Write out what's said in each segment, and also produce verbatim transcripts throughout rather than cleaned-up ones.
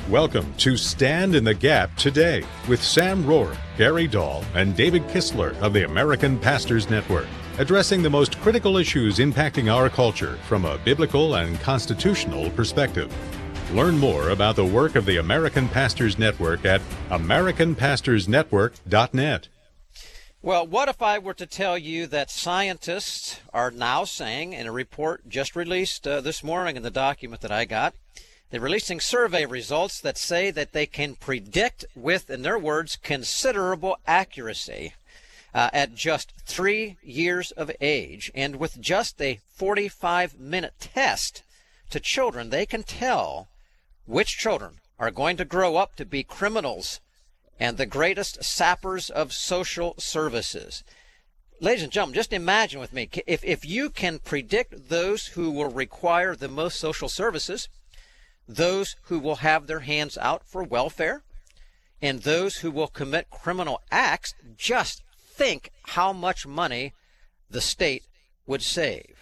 Welcome to Stand in the Gap Today with Sam Rohr, Gary Dahl, and David Kistler of the American Pastors Network, addressing the most critical issues impacting our culture from a biblical and constitutional perspective. Learn more about the work of the American Pastors Network at american pastors network dot net. Well, what if I were to tell you that scientists are now saying, in a report just released uh, this morning in the document that I got, they're releasing survey results that say that they can predict with, in their words, considerable accuracy uh, at just three years of age. And with just a forty-five minute test to children, they can tell which children are going to grow up to be criminals and the greatest sappers of social services. Ladies and gentlemen, just imagine with me, if, if you can predict those who will require the most social services, those who will have their hands out for welfare, and those who will commit criminal acts, just think how much money the state would save.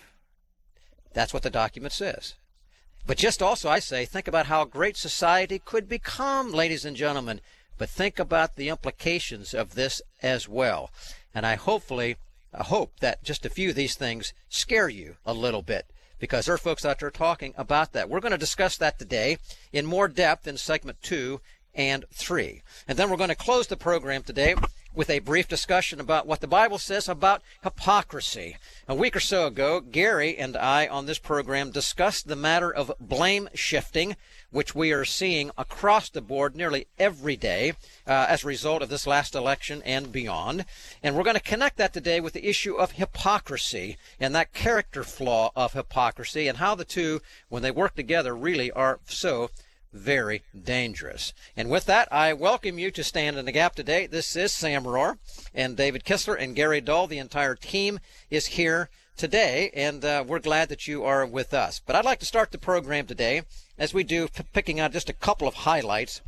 That's what the document says. But just also, I say, think about how great society could become, ladies and gentlemen. But think about the implications of this as well. And I hopefully, I hope that just a few of these things scare you a little bit, because there are folks out there talking about that. We're going to discuss that today in more depth in segment two and three. And then we're going to close the program today with a brief discussion about what the Bible says about hypocrisy. A week or so ago, Gary and I on this program discussed the matter of blame shifting, which we are seeing across the board nearly every day uh, as a result of this last election and beyond. And we're going to connect that today with the issue of hypocrisy and that character flaw of hypocrisy and how the two, when they work together, really are so very dangerous. And with that, I welcome you to Stand in the Gap today. This is Sam Rohr and David Kistler and Gary Dahl. The entire team is here today, and uh, we're glad that you are with us. But I'd like to start the program today, as we do, p- picking out just a couple of highlights.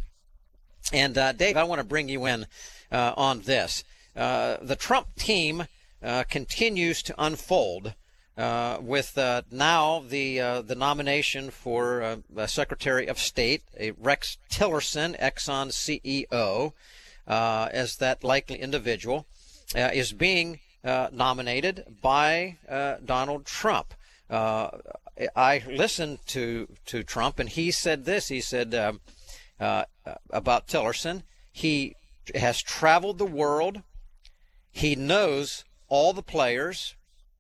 And uh, Dave, I want to bring you in uh, on this. Uh, the Trump team uh, continues to unfold Uh, with uh, now the uh, the nomination for uh, uh, Secretary of State, a Rex Tillerson, Exxon C E O, uh, as that likely individual, uh, is being uh, nominated by uh, Donald Trump. Uh, I listened to to Trump, and he said this. He said uh, uh, about Tillerson, he has traveled the world. He knows all the players.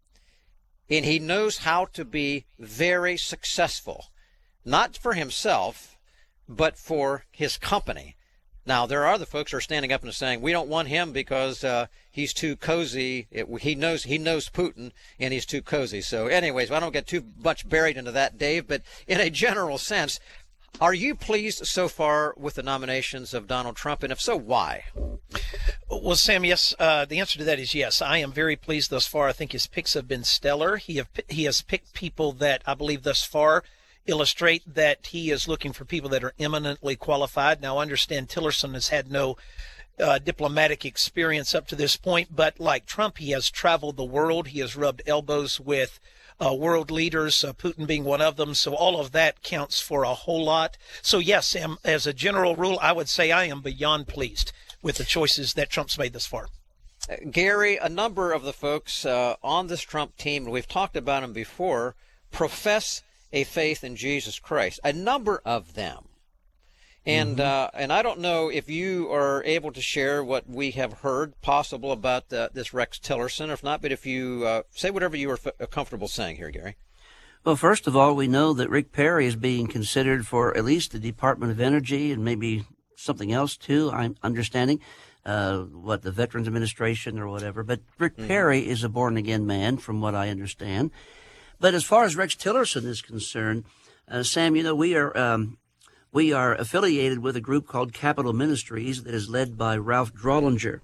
And he knows how to be very successful, not for himself, but for his company. Now, there are other folks who are standing up and saying, we don't want him because uh, he's too cozy. It, he knows he knows Putin, and he's too cozy. So anyways, I don't get too much buried into that, Dave, but in a general sense, are you pleased so far with the nominations of Donald Trump? And if so, why? Well, Sam, yes, uh, the answer to that is yes. I am very pleased thus far. I think his picks have been stellar. He have he has picked people that I believe thus far illustrate that he is looking for people that are eminently qualified. Now, I understand Tillerson has had no uh, diplomatic experience up to this point, but like Trump, he has traveled the world. He has rubbed elbows with Uh, world leaders, uh, Putin being one of them. So all of that counts for a whole lot. So yes, Sam, as a general rule, I would say I am beyond pleased with the choices that Trump's made thus far. Uh, Gary, a number of the folks uh, on this Trump team, and we've talked about them before, profess a faith in Jesus Christ. A number of them. And mm-hmm. uh, and I don't know if you are able to share what we have heard possible about uh, this Rex Tillerson, or if not, but if you uh, say whatever you are f- comfortable saying here, Gary. Well, first of all, we know that Rick Perry is being considered for at least the Department of Energy and maybe something else too, I'm understanding, uh, what the Veterans Administration or whatever. But Rick mm-hmm. Perry is a born-again man, from what I understand. But as far as Rex Tillerson is concerned, uh, Sam, you know, we are um, we are affiliated with a group called Capital Ministries that is led by Ralph Drollinger.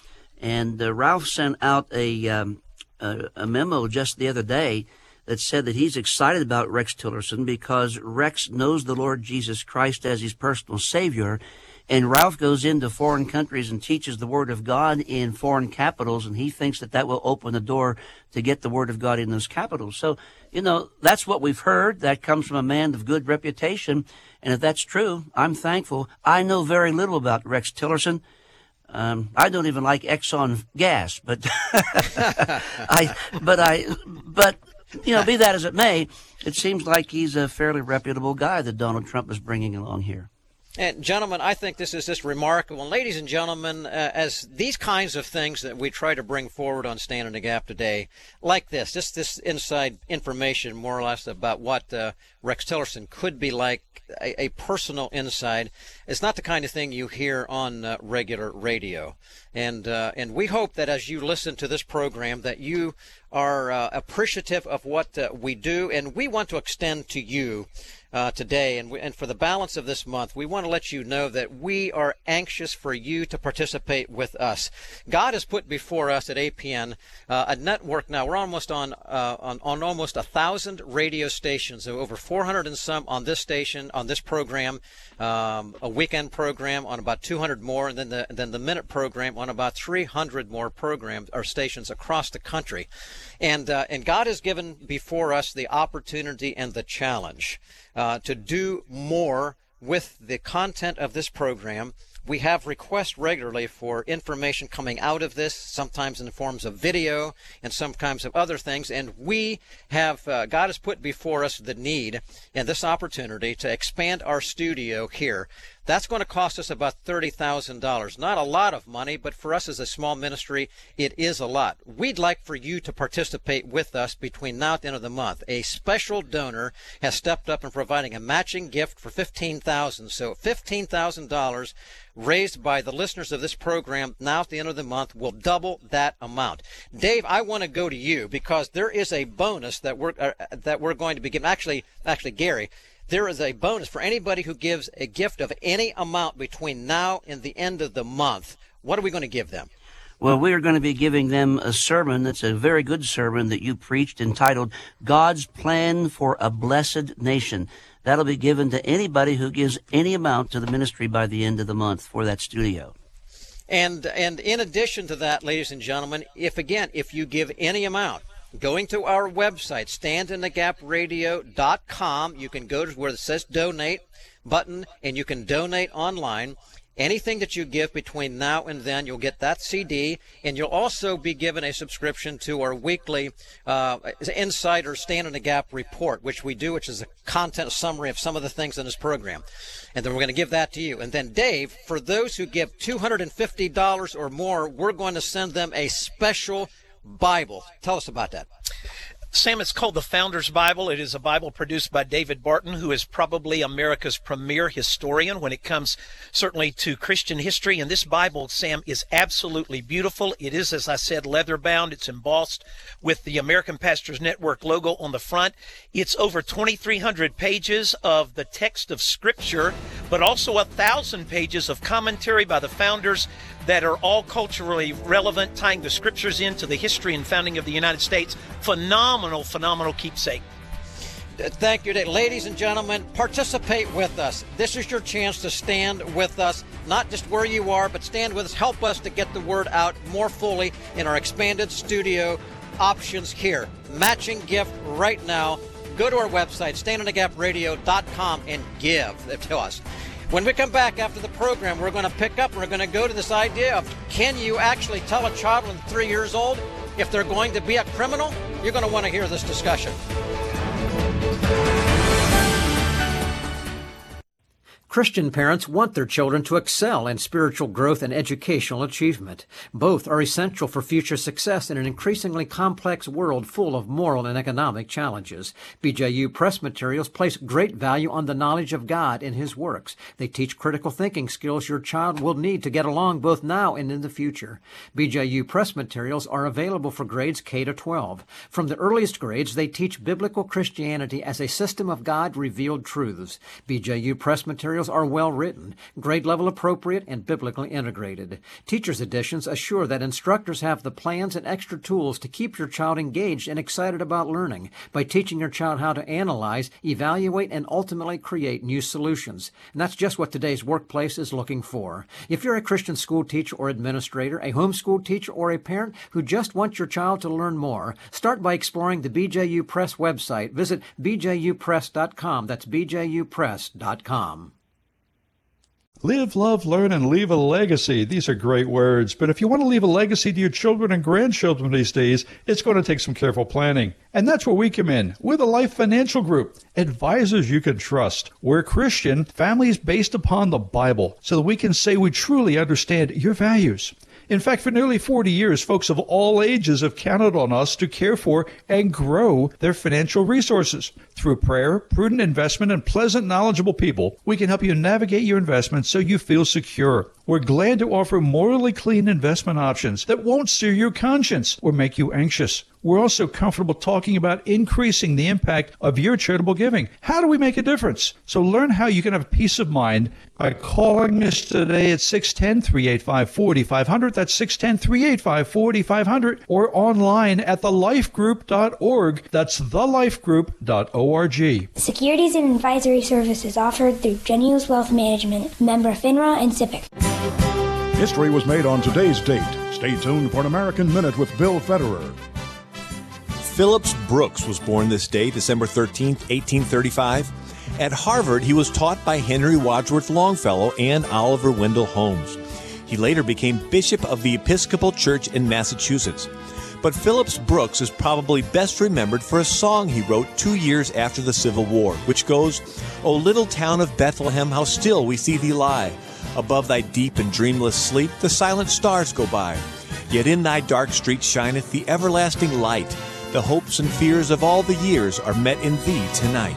And uh, Ralph sent out a, um, a, a memo just the other day that said that he's excited about Rex Tillerson because Rex knows the Lord Jesus Christ as his personal Savior, And Ralph goes into foreign countries and teaches the Word of God in foreign capitals, and he thinks that that will open the door to get the Word of God in those capitals. So, you know, that's what we've heard. That comes from a man of good reputation. And if that's true, I'm thankful. I know very little about Rex Tillerson. Um, I don't even like Exxon gas, but I, but I, but, you know, be that as it may, it seems like he's a fairly reputable guy that Donald Trump is bringing along here. And gentlemen, I think this is just remarkable. And ladies and gentlemen, uh, as these kinds of things that we try to bring forward on Stand in the Gap today, like this, just this inside information more or less about what uh, Rex Tillerson could be like, a, a personal insight, it's not the kind of thing you hear on uh, regular radio. And uh, and we hope that as you listen to this program that you are uh, appreciative of what uh, we do, and we want to extend to you Uh, today and, we, and for the balance of this month, we want to let you know that we are anxious for you to participate with us. God has put before us at A P N uh, a network now. We're almost on uh, on, on almost a thousand radio stations, so over four hundred and some on this station, on this program, um, a weekend program on about two hundred more, and then the then the minute program on about three hundred more programs or stations across the country. And uh, and God has given before us the opportunity and the challenge Uh, to do more with the content of this program. We have requests regularly for information coming out of this, sometimes in the forms of video and sometimes of other things. And we have, uh, God has put before us the need and this opportunity to expand our studio here. That's going to cost us about thirty thousand dollars. Not a lot of money, but for us as a small ministry, it is a lot. We'd like for you to participate with us between now and the end of the month. A special donor has stepped up in providing a matching gift for fifteen thousand dollars. So fifteen thousand dollars raised by the listeners of this program now at the end of the month will double that amount. Dave, I want to go to you because there is a bonus that we're uh, that we're going to be giving. Actually, actually, Gary, there is a bonus for anybody who gives a gift of any amount between now and the end of the month. What are we going to give them? Well, we are going to be giving them a sermon that's a very good sermon that you preached entitled God's Plan for a Blessed Nation. That'll be given to anybody who gives any amount to the ministry by the end of the month for that studio. And and in addition to that, ladies and gentlemen, if again, if you give any amount, going to our website, stand in the gap radio dot com, you can go to where it says donate button and you can donate online. Anything that you give between now and then, you'll get that C D, and you'll also be given a subscription to our weekly uh, Insider Stand in the Gap report, which we do, which is a content summary of some of the things in this program. And then we're going to give that to you. And then, Dave, for those who give two hundred fifty dollars or more, we're going to send them a special Bible. Tell us about that. Sam, it's called the Founder's Bible. It is a Bible produced by David Barton, who is probably America's premier historian when it comes certainly to Christian history. And this Bible, Sam, is absolutely beautiful. It is, as I said, leather bound. It's embossed with the American Pastors Network logo on the front. It's over twenty-three hundred pages of the text of Scripture, but also a thousand pages of commentary by the founders that are all culturally relevant, tying the Scriptures into the history and founding of the United States. Phenomenal, phenomenal keepsake. Thank you, Dave. Ladies and gentlemen, participate with us. This is your chance to stand with us, not just where you are, but stand with us. Help us to get the word out more fully in our expanded studio options here. Matching gift right now. Go to our website, stand in the gap radio dot com, and give it to us. When we come back after the program, we're going to pick up, we're going to go to this idea of, can you actually tell a child when three years old if they're going to be a criminal? You're going to want to hear this discussion. Christian parents want their children to excel in spiritual growth and educational achievement. Both are essential for future success in an increasingly complex world full of moral and economic challenges. B J U Press Materials place great value on the knowledge of God in His works. They teach critical thinking skills your child will need to get along both now and in the future. B J U Press Materials are available for grades K to twelve. From the earliest grades, they teach biblical Christianity as a system of God-revealed truths. B J U Press Materials materials are well written, grade level appropriate, and biblically integrated. Teacher's editions assure that instructors have the plans and extra tools to keep your child engaged and excited about learning by teaching your child how to analyze, evaluate, and ultimately create new solutions. And that's just what today's workplace is looking for. If you're a Christian school teacher or administrator, a homeschool teacher, or a parent who just wants your child to learn more, start by exploring the B J U Press website. Visit b j u press dot com. That's b j u press dot com. Live, love, learn, and leave a legacy. These are great words, but if you want to leave a legacy to your children and grandchildren these days, it's going to take some careful planning. And that's where we come in. We're the Life Financial Group, advisors you can trust. We're Christian, families based upon the Bible, so that we can say we truly understand your values. In fact, for nearly forty years, folks of all ages have counted on us to care for and grow their financial resources. Through prayer, prudent investment, and pleasant, knowledgeable people, we can help you navigate your investments so you feel secure. We're glad to offer morally clean investment options that won't sear your conscience or make you anxious. We're also comfortable talking about increasing the impact of your charitable giving. How do we make a difference? So learn how you can have peace of mind by calling us today at six one zero, three eight five, four five zero zero. That's six one zero, three eight five, four five zero zero, or online at the life group dot org. That's the life group dot org. Securities and advisory services offered through Genius Wealth Management, member FINRA and SIPC. History was made on today's date. Stay tuned for an American Minute with Bill Federer. Phillips Brooks was born this day, December thirteenth, eighteen thirty-five. At Harvard, he was taught by Henry Wadsworth Longfellow and Oliver Wendell Holmes. He later became Bishop of the Episcopal Church in Massachusetts. But Phillips Brooks is probably best remembered for a song he wrote two years after the Civil War, which goes, "O little town of Bethlehem, how still we see thee lie. Above thy deep and dreamless sleep, the silent stars go by. Yet in thy dark streets shineth the everlasting light. The hopes and fears of all the years are met in thee tonight."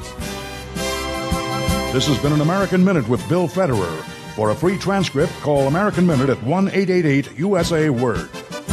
This has been an American Minute with Bill Federer. For a free transcript, call American Minute at one eight eight eight U S A Word.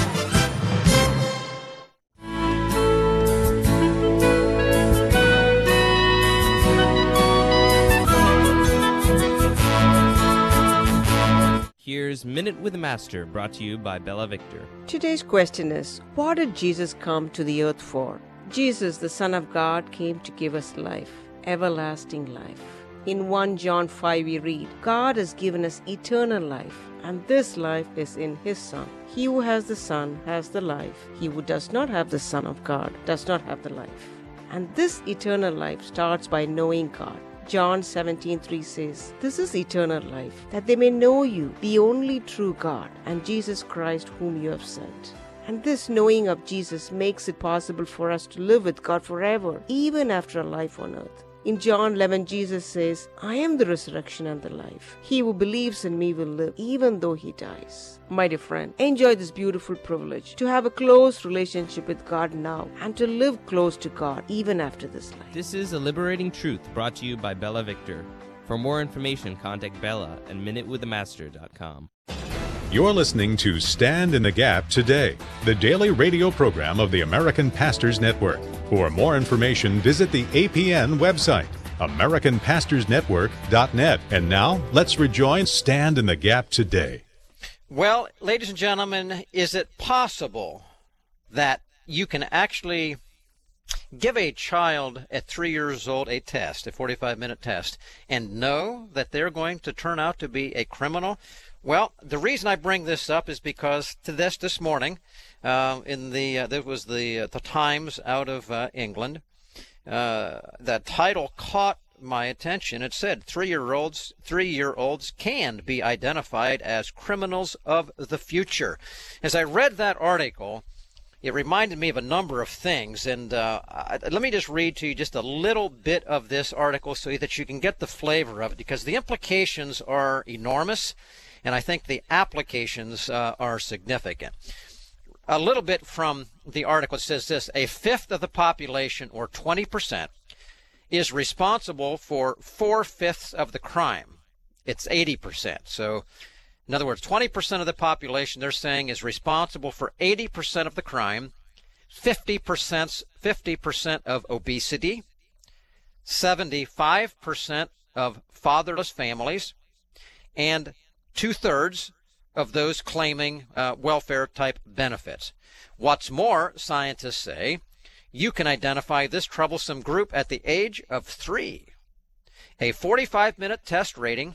Here's Minute with the Master, brought to you by Bella Victor. Today's question is, what did Jesus come to the earth for? Jesus, the Son of God, came to give us life, everlasting life. In First John five we read, God has given us eternal life, and this life is in His Son. He who has the Son has the life. He who does not have the Son of God does not have the life. And this eternal life starts by knowing God. John seventeen three says, "This is eternal life, that they may know you, the only true God, and Jesus Christ whom you have sent." And this knowing of Jesus makes it possible for us to live with God forever, even after a life on earth. In John eleven, Jesus says, "I am the resurrection and the life. He who believes in me will live, even though he dies." My dear friend, enjoy this beautiful privilege to have a close relationship with God now and to live close to God even after this life. This is A Liberating Truth, brought to you by Bella Victor. For more information, contact Bella at minute with the master dot com. You're listening to Stand in the Gap Today, the daily radio program of the American Pastors Network. For more information, visit the A P N website, american pastors network dot net. And now, let's rejoin Stand in the Gap Today. Well, ladies and gentlemen, is it possible that you can actually give a child at three years old a test, a forty-five minute test, and know that they're going to turn out to be a criminal? Well, the reason I bring this up is because to this this morning, uh, in the uh, there was the uh, the Times out of uh, England. Uh, that title caught my attention. It said three-year-olds three-year-olds can be identified as criminals of the future. As I read that article, it reminded me of a number of things, and uh, I, let me just read to you just a little bit of this article so that you can get the flavor of it, because the implications are enormous. And I think the applications uh, are significant. A little bit from the article says this: a fifth of the population, or twenty percent, is responsible for four-fifths of the crime. It's eighty percent. So, in other words, twenty percent of the population, they're saying, is responsible for eighty percent of the crime, fifty percent, fifty percent of obesity, seventy-five percent of fatherless families and two-thirds of those claiming uh, welfare-type benefits. What's more, scientists say, you can identify this troublesome group at the age of three. A forty-five minute test rating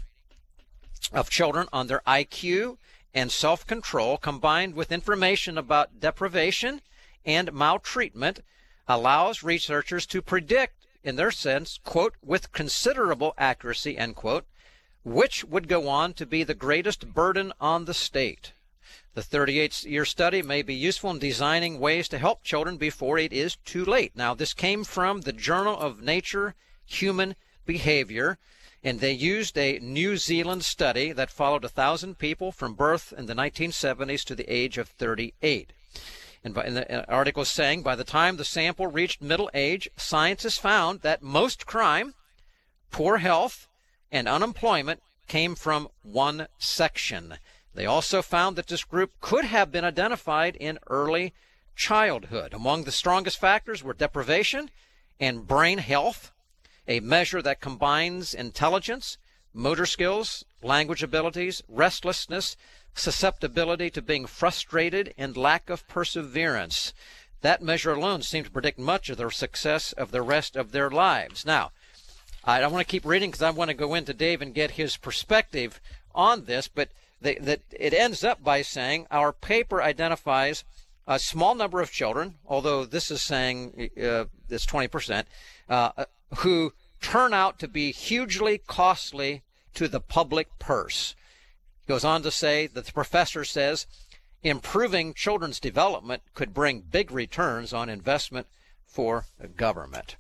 of children on their I Q and self-control combined with information about deprivation and maltreatment allows researchers to predict, in their sense, quote, with considerable accuracy, end quote, which would go on to be the greatest burden on the state. The thirty-eight year study may be useful in designing ways to help children before it is too late. Now, this came from the Journal of Nature Human Behavior, and they used a New Zealand study that followed one thousand people from birth in the nineteen seventies to the age of thirty-eight. And by, in the article is saying, by the time the sample reached middle age, scientists found that most crime, poor health, and unemployment came from one section. They also found that this group could have been identified in early childhood. Among the strongest factors were deprivation and brain health, a measure that combines intelligence, motor skills, language abilities, restlessness, susceptibility to being frustrated, and lack of perseverance. That measure alone seemed to predict much of the success of the rest of their lives. Now, I don't want to keep reading because I want to go into Dave and get his perspective on this, but they, that it ends up by saying our paper identifies a small number of children, although this is saying uh, it's twenty percent, uh, who turn out to be hugely costly to the public purse. He goes on to say that the professor says improving children's development could bring big returns on investment for the government.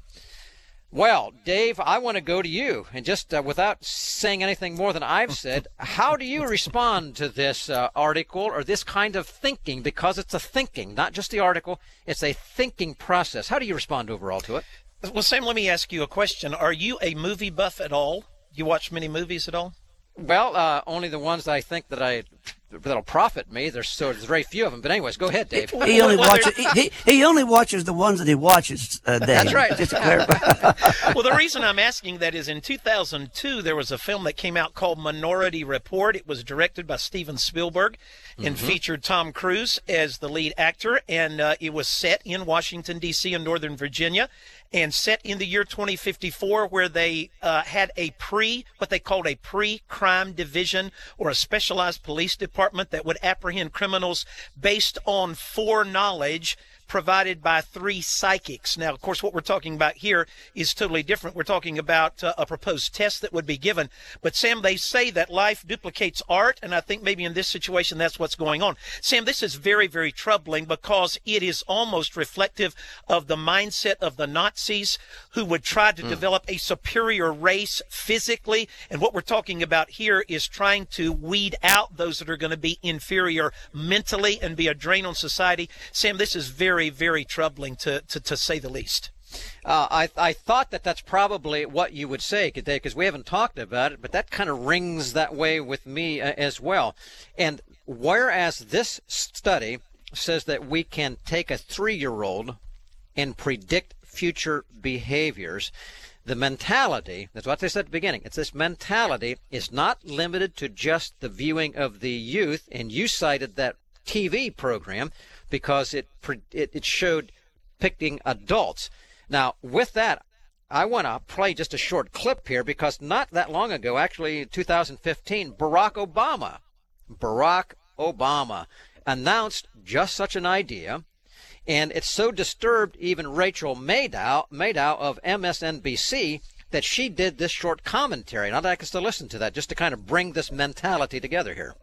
Well, Dave, I want to go to you, and just uh, without saying anything more than I've said, how do you respond to this uh, article or this kind of thinking? Because it's a thinking, not just the article, it's a thinking process. How do you respond overall to it? Well, Sam, let me ask you a question. Are you a movie buff at all? You watch many movies at all? Well, uh, only the ones I think that I that'll profit me. There's so there's very few of them. But anyways, go ahead, Dave. He only watches he, he, he only watches the ones that he watches, uh, Dave. That's right. Just to clarify. Well, the reason I'm asking that is in two thousand two there was a film that came out called Minority Report. It was directed by Steven Spielberg and mm-hmm. featured Tom Cruise as the lead actor, and uh, it was set in Washington D C and Northern Virginia, and set in the year twenty fifty-four, where they uh, had a pre, what they called a pre-crime division or a specialized police department that would apprehend criminals based on foreknowledge provided by three psychics. Now, of course, what we're talking about here is totally different. We're talking about uh, a proposed test that would be given. But, Sam, they say that life duplicates art, and I think maybe in this situation that's what's going on. Sam, this is very, very troubling because it is almost reflective of the mindset of the Nazis who would try to mm. develop a superior race physically. And what we're talking about here is trying to weed out those that are going to be inferior mentally and be a drain on society. Sam, this is very, very troubling to, to, to say the least. Uh, I, I thought that that's probably what you would say, Dave, because we haven't talked about it, but that kind of rings that way with me uh, as well. And whereas this study says that we can take a three-year-old and predict future behaviors, the mentality, that's what they said at the beginning, it's this mentality is not limited to just the viewing of the youth, and you cited that T V program because it, it it showed depicting adults. Now, with that, I want to play just a short clip here because not that long ago, actually two thousand fifteen, Barack Obama, Barack Obama announced just such an idea, and it so disturbed even Rachel Maddow, Maddow of M S N B C that she did this short commentary. And I'd like us to listen to that just to kind of bring this mentality together here.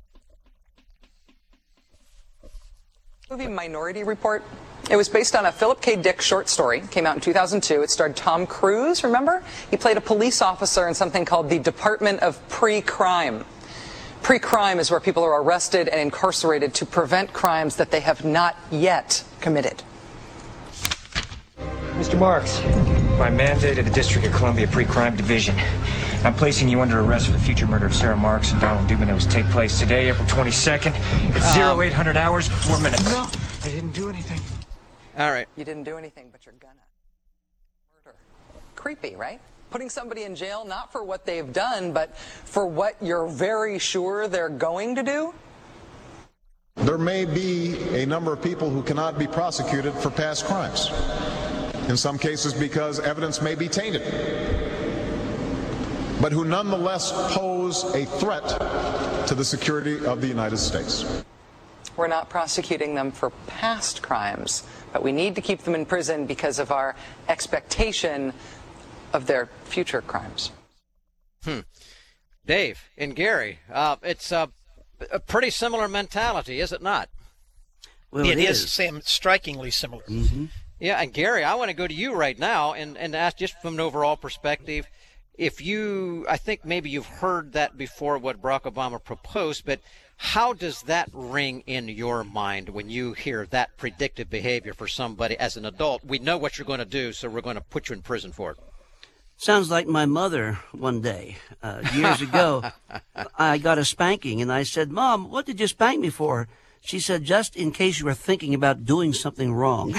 Movie Minority Report. It was based on a Philip K. Dick short story. Came out in two thousand two. It starred Tom Cruise, remember? He played a police officer in something called the Department of Pre-Crime. Pre-crime is where people are arrested and incarcerated to prevent crimes that they have not yet committed. Mister Marks, by mandate of the District of Columbia Pre-Crime Division, I'm placing you under arrest for the future murder of Sarah Marks and Donald Dubin that was to take place today, April twenty-second, at zero eight hundred hours, four minutes. No, I didn't do anything. All right. You didn't do anything, but you're gonna. Murder. Creepy, right? putting somebody in jail not for what they've done, but for what you're very sure they're going to do? There may be a number of people who cannot be prosecuted for past crimes. In some cases because evidence may be tainted, but who nonetheless pose a threat to the security of the United States. We're not prosecuting them for past crimes, but we need to keep them in prison because of our expectation of their future crimes. Hmm. Dave and Gary, uh, it's uh, a pretty similar mentality, is it not? Well, it, it is, Sam, strikingly similar. Mm-hmm. Yeah, and Gary, I want to go to you right now and, and ask just from an overall perspective, if you, I think maybe you've heard that before, what Barack Obama proposed, but how does that ring in your mind when you hear that predictive behavior for somebody as an adult? We know what you're going to do, so we're going to put you in prison for it. Sounds like my mother one day. Uh, years ago, I got a spanking, and I said, Mom, what did you spank me for? She said, just in case you were thinking about doing something wrong.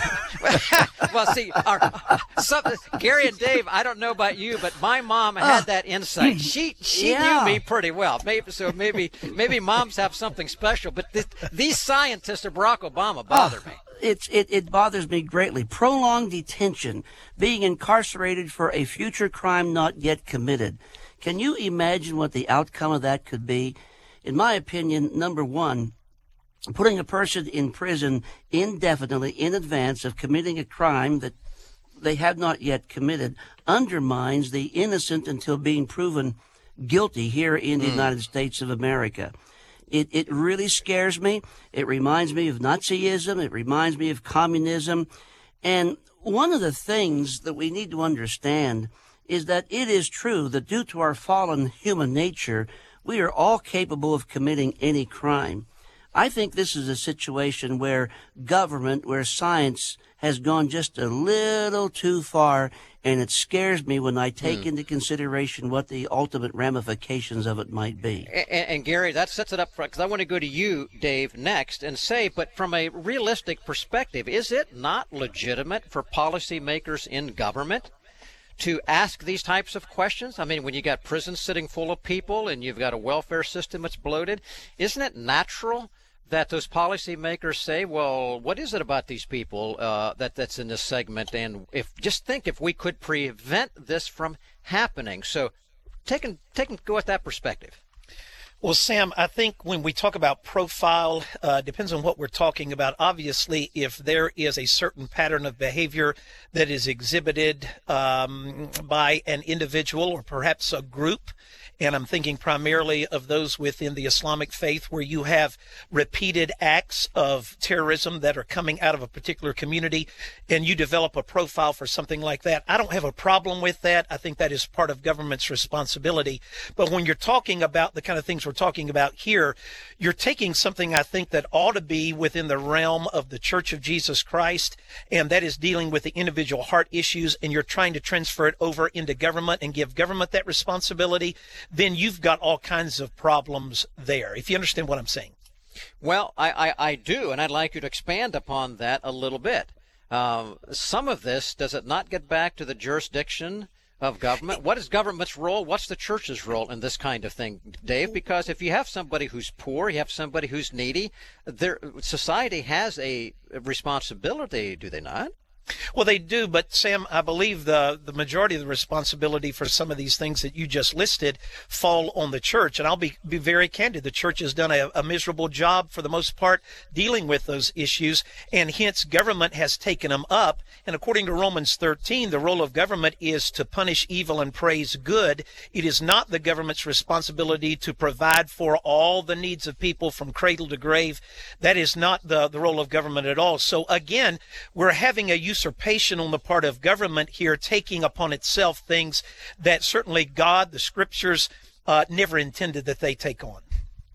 Well, see, our, some, Gary and Dave, I don't know about you, but my mom had uh, that insight. She she yeah. knew me pretty well. Maybe so. Maybe maybe moms have something special. But this, these scientists of Barack Obama bother uh, me. It's it it bothers me greatly. Prolonged detention, being incarcerated for a future crime not yet committed. Can you imagine what the outcome of that could be? In my opinion, number one, putting a person in prison indefinitely in advance of committing a crime that they have not yet committed undermines the innocent until being proven guilty here in the mm. United States of America. It it really scares me. It reminds me of Nazism. It reminds me of communism. And one of the things that we need to understand is that it is true that due to our fallen human nature, we are all capable of committing any crime. I think this is a situation where government, where science has gone just a little too far, and it scares me when I take mm. into consideration what the ultimate ramifications of it might be. And, and Gary, that sets it up, because I want to go to you, Dave, next, and say, but from a realistic perspective, is it not legitimate for policymakers in government to ask these types of questions? I mean, when you got prisons sitting full of people and you've got a welfare system that's bloated, isn't it natural that those policymakers say, well, what is it about these people uh, that that's in this segment? And if just think if we could prevent this from happening. So take and, take and go at that perspective. Well, Sam, I think when we talk about profile, uh, depends on what we're talking about. Obviously, if there is a certain pattern of behavior that is exhibited um, by an individual or perhaps a group, and I'm thinking primarily of those within the Islamic faith where you have repeated acts of terrorism that are coming out of a particular community, and you develop a profile for something like that. I don't have a problem with that. I think that is part of government's responsibility. But when you're talking about the kind of things we're talking about here, you're taking something I think that ought to be within the realm of the Church of Jesus Christ, and that is dealing with the individual heart issues, and you're trying to transfer it over into government and give government that responsibility. Then you've got all kinds of problems there, if you understand what I'm saying. Well, I, I, I do, and I'd like you to expand upon that a little bit. Um, some of this, does it not get back to the jurisdiction of government? What is government's role? What's the church's role in this kind of thing, Dave? Because if you have somebody who's poor, you have somebody who's needy, their society has a responsibility, do they not? Well, they do, but Sam, I believe the, the majority of the responsibility for some of these things that you just listed fall on the church. And I'll be, be very candid. The church has done a, a miserable job for the most part dealing with those issues, and hence government has taken them up. And according to Romans thirteen, the role of government is to punish evil and praise good. It is not the government's responsibility to provide for all the needs of people from cradle to grave. That is not the, the role of government at all. So again, we're having a usurpation on the part of government here, taking upon itself things that certainly God, the scriptures, uh, never intended that they take on.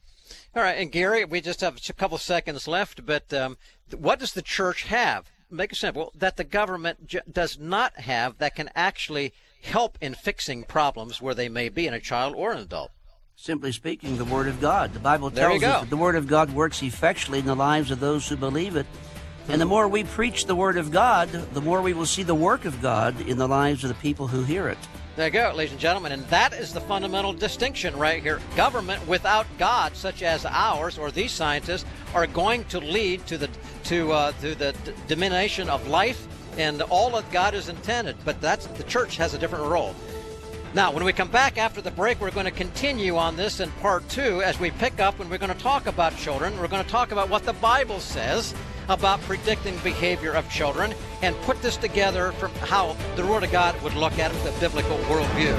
All right, and Gary, we just have a couple seconds left, but um, what does the church have? Make it simple, that the government j- does not have that can actually help in fixing problems where they may be in a child or an adult. Simply speaking, the Word of God. The Bible There you tells us go. that the Word of God works effectually in the lives of those who believe it. And the more we preach the Word of God, the more we will see the work of God in the lives of the people who hear it. There you go, ladies and gentlemen, and that is the fundamental distinction right here. Government without God, such as ours or these scientists, are going to lead to the to uh, to the d- diminution of life and all that God has intended. But that's the church has a different role. Now, when we come back after the break, we're going to continue on this in part two as we pick up and we're going to talk about children. We're going to talk about what the Bible says about predicting behavior of children and put this together from how the Word of God would look at it with a biblical worldview.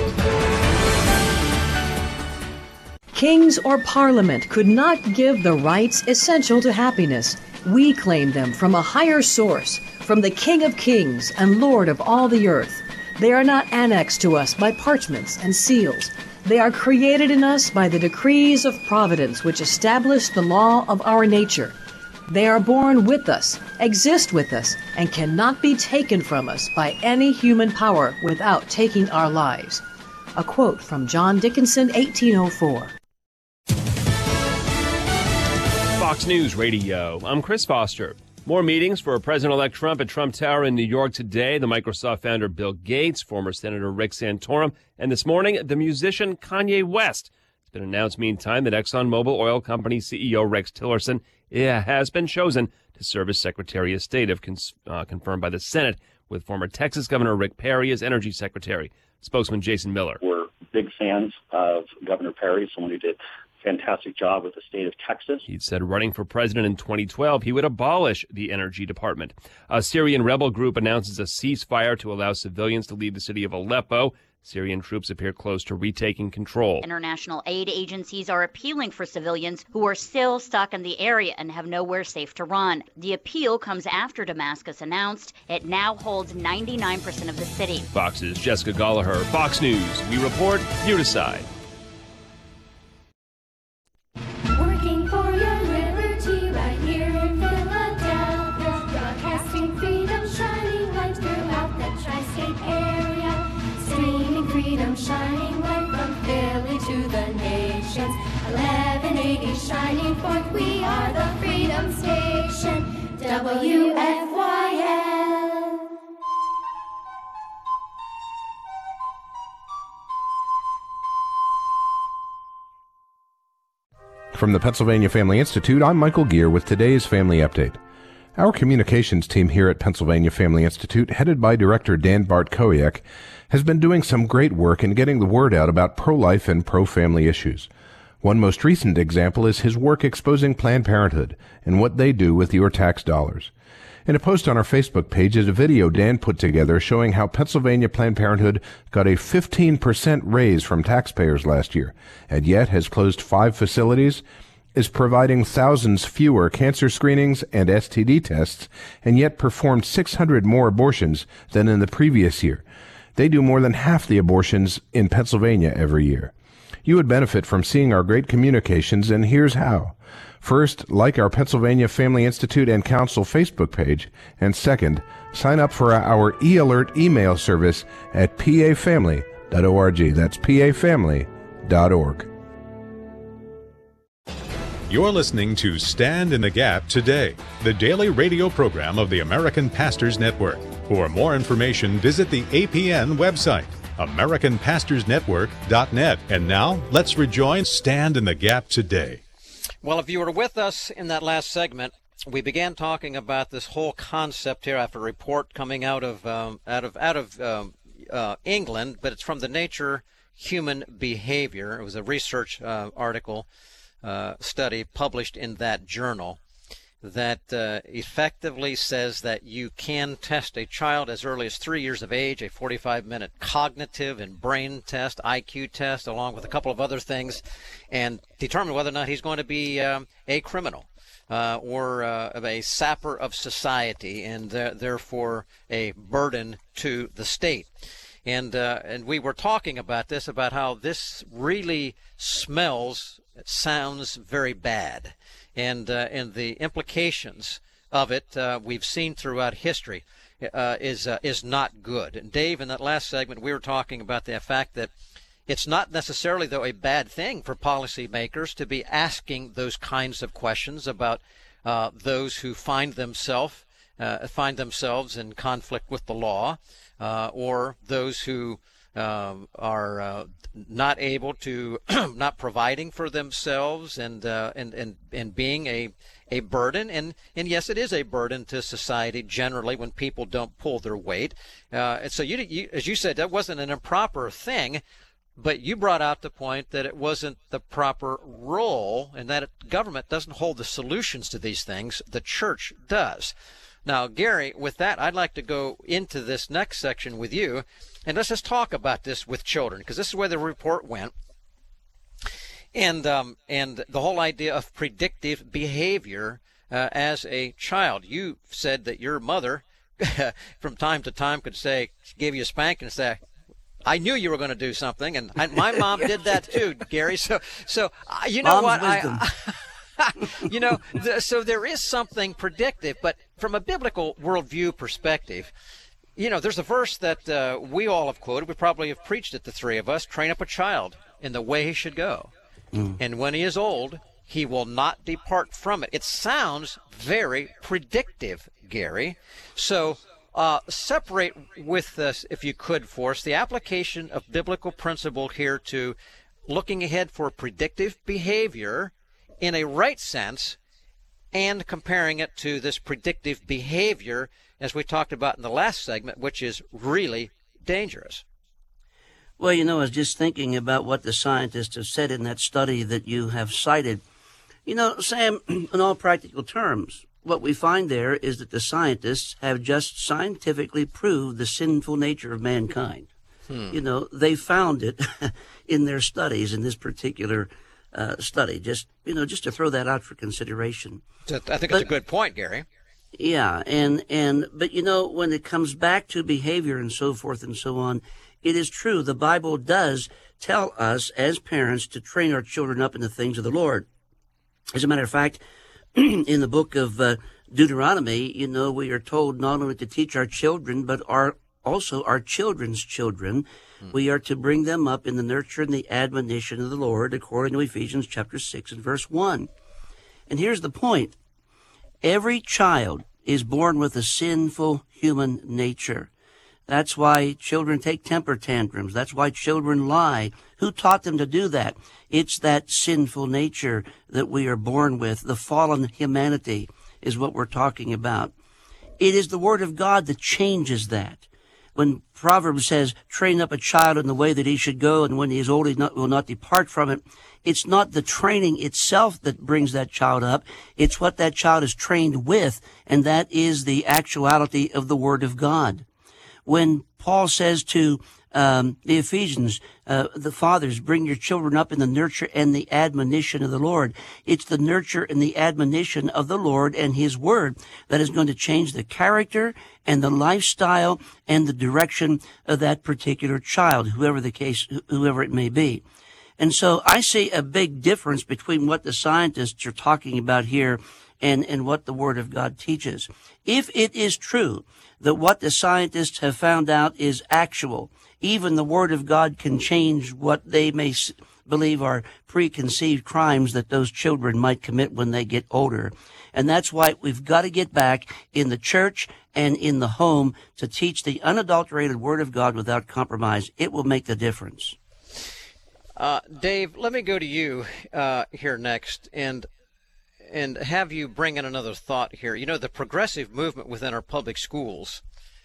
Kings or Parliament could not give the rights essential to happiness. We claim them from a higher source, from the King of Kings and Lord of all the earth. They are not annexed to us by parchments and seals. They are created in us by the decrees of providence which establish the law of our nature. They are born with us, exist with us, and cannot be taken from us by any human power without taking our lives. A quote from John Dickinson, eighteen oh four. Fox News Radio. I'm Chris Foster. More meetings for President-elect Trump at Trump Tower in New York today. The Microsoft founder Bill Gates, former Senator Rick Santorum, and this morning, the musician Kanye West. It's been announced, meantime, that ExxonMobil Oil Company C E O Rex Tillerson has been chosen to serve as Secretary of State, if cons- uh, confirmed by the Senate, with former Texas Governor Rick Perry as Energy Secretary. Spokesman Jason Miller. We're big fans of Governor Perry, someone who did a fantastic job with the state of Texas. He said running for president in twenty twelve, he would abolish the Energy Department. A Syrian rebel group announces a ceasefire to allow civilians to leave the city of Aleppo. Syrian troops appear close to retaking control. International aid agencies are appealing for civilians who are still stuck in the area and have nowhere safe to run. The appeal comes after Damascus announced it now holds ninety-nine percent of the city. Fox's Jessica Gallagher. Fox News. We report, you decide. Working for your liberty right here in Philadelphia. Broadcasting freedom, shining light throughout the tri-state area. Streaming freedom, shining light from Philly to the nations. eleven eighty shining forth, we are the Freedom Station. W F Y L. From the Pennsylvania Family Institute, I'm Michael Gear with today's Family Update. Our communications team here at Pennsylvania Family Institute, headed by Director Dan Bartkowiak, has been doing some great work in getting the word out about pro-life and pro-family issues. One most recent example is his work exposing Planned Parenthood and what they do with your tax dollars. In a post on our Facebook page is a video Dan put together showing how Pennsylvania Planned Parenthood got a fifteen percent raise from taxpayers last year, and yet has closed five facilities, is providing thousands fewer cancer screenings and S T D tests, and yet performed six hundred more abortions than in the previous year. They do more than half the abortions in Pennsylvania every year. You would benefit from seeing our great communications, and here's how. First, like our Pennsylvania Family Institute and Council Facebook page, and second, sign up for our e-alert email service at p a family dot org. That's p a family dot org. You're listening to Stand in the Gap Today, the daily radio program of the American Pastors Network. For more information, visit the A P N website, american pastors network dot net. And now, let's rejoin Stand in the Gap Today. Well, if you were with us in that last segment, we began talking about this whole concept here after a report coming out of um, out of out of um, uh, England, but it's from the Nature Human Behavior. It was a research uh, article uh, study published in that journal that uh, effectively says that you can test a child as early as three years of age, a forty-five minute cognitive and brain test, I Q test, along with a couple of other things, and determine whether or not he's going to be um, a criminal uh, or uh, a sapper of society, and uh, therefore a burden to the state. And uh, and we were talking about this, about how this really smells, sounds very bad. And uh, and the implications of it uh, we've seen throughout history uh, is uh, is not good. And Dave, in that last segment, we were talking about the fact that it's not necessarily, though, a bad thing for policymakers to be asking those kinds of questions about uh, those who find themselves uh, find themselves in conflict with the law, uh, or those who um, are uh, not able to, not providing for themselves, and uh, and and and being a a burden. And and yes, it is a burden to society generally when people don't pull their weight. Uh, and so you, you, as you said, that wasn't an improper thing. But you brought out the point that it wasn't the proper role, and that it, government doesn't hold the solutions to these things. The church does. Now, Gary, with that, I'd like to go into this next section with you, and let's just talk about this with children, because this is where the report went. And um, and the whole idea of predictive behavior uh, as a child. You said that your mother, from time to time, could say, give you a spank and say, I knew you were going to do something, and I, my mom did that too, Gary. So, so uh, you know Mom's what? I, I, you know, the, so there is something predictive, but from a biblical worldview perspective, you know, there's a verse that uh, we all have quoted. We probably have preached it, the three of us. Train up a child in the way he should go, mm. and when he is old, he will not depart from it. It sounds very predictive, Gary. So. Uh, separate with this, if you could, for us, the application of biblical principle here to looking ahead for predictive behavior in a right sense, and comparing it to this predictive behavior, as we talked about in the last segment, which is really dangerous. Well, you know, I was just thinking about what the scientists have said in that study that you have cited. You know, Sam, in all practical terms, what we find there is that the scientists have just scientifically proved the sinful nature of mankind. Hmm. You know, they found it in their studies, in this particular uh, study. Just, you know, just to throw that out for consideration. I think but, it's a good point, Gary. Yeah, and, and, but you know, when it comes back to behavior and so forth and so on, it is true. The Bible does tell us as parents to train our children up in the things of the Lord. As a matter of fact, in the book of uh, Deuteronomy, you know, we are told not only to teach our children, but our also our children's children. Hmm. We are to bring them up in the nurture and the admonition of the Lord, according to Ephesians chapter six and verse one. And here's the point. Every child is born with a sinful human nature. That's why children take temper tantrums. That's why children lie. Who taught them to do that? It's that sinful nature that we are born with. The fallen humanity is what we're talking about. It is the Word of God that changes that. When Proverbs says, train up a child in the way that he should go, and when he is old, he not, will not depart from it, it's not the training itself that brings that child up. It's what that child is trained with, and that is the actuality of the Word of God. When Paul says to um, the Ephesians, uh, the fathers, bring your children up in the nurture and the admonition of the Lord. It's the nurture and the admonition of the Lord and His Word that is going to change the character and the lifestyle and the direction of that particular child, whoever the case, whoever it may be. And so I see a big difference between what the scientists are talking about here and, and what the Word of God teaches. If it is true that what the scientists have found out is actual, even the Word of God can change what they may s- believe are preconceived crimes that those children might commit when they get older. And that's why we've got to get back in the church and in the home to teach the unadulterated Word of God without compromise. It will make the difference. Uh, Dave, let me go to you uh, here next and and have you bring in another thought here. You know, the progressive movement within our public schools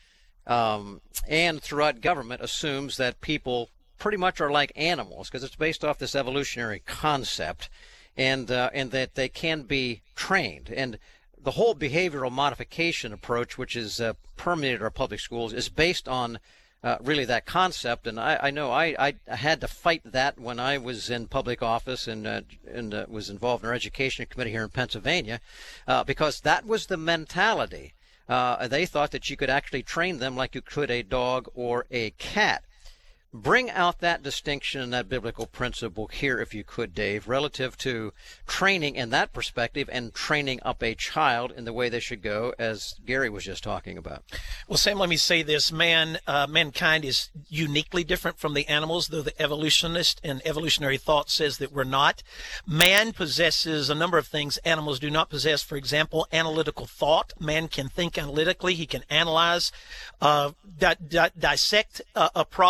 um, and throughout government assumes that people pretty much are like animals because it's based off this evolutionary concept, and uh, and that they can be trained. And the whole behavioral modification approach, which is uh, permeated our public schools, is based on Uh, really that concept. And I, I know I, I had to fight that when I was in public office and uh, and uh, was involved in our education committee here in Pennsylvania, uh, because that was the mentality. Uh, they thought that you could actually train them like you could a dog or a cat. Bring out that distinction and that biblical principle here, if you could, Dave, relative to training in that perspective and training up a child in the way they should go, as Gary was just talking about. Well, Sam, let me say this. Man, uh, mankind is uniquely different from the animals, though the evolutionist and evolutionary thought says that we're not. Man possesses a number of things animals do not possess. For example, analytical thought. Man can think analytically. He can analyze, uh, di- di- dissect a, a problem, and then